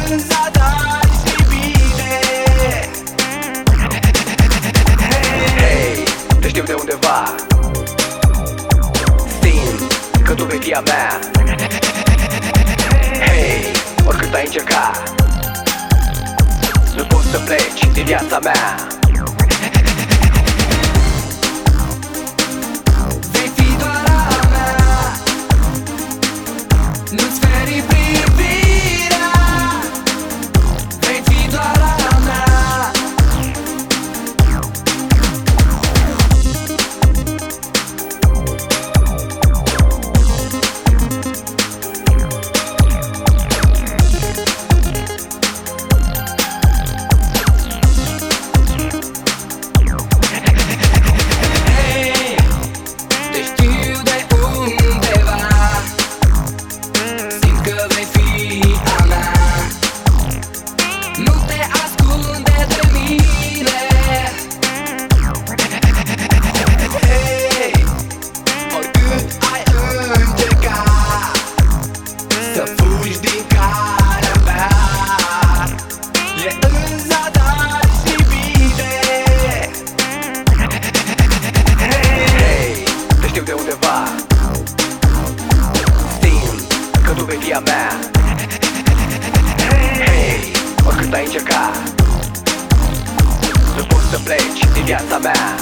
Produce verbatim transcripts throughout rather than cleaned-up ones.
în zadar știi bine. Hei, te știu de undeva, simt că tu vei fi a mea. Hei, oricât ai încercat, nu poți să pleci din viața mea. Vei fi doar a mea, nu-ți feri privirea. Vei fi doar a mea. Să fugi din cara mea, e în zadar știi bine. Hei, te știu de undeva, simt că tu vei fi a mea. Hei, oricât ai încercat, nu poți să pleci din viața mea.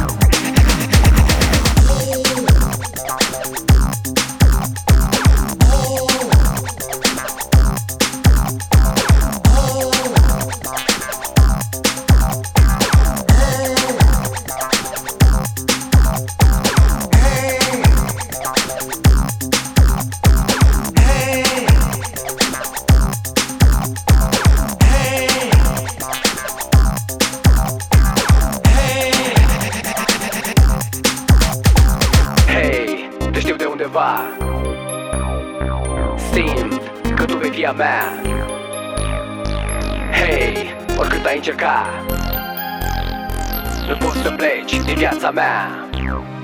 Te știu de undeva, simt că tu vei fi a mea. Hei, oricât ai încercat, nu poți să pleci din viața mea.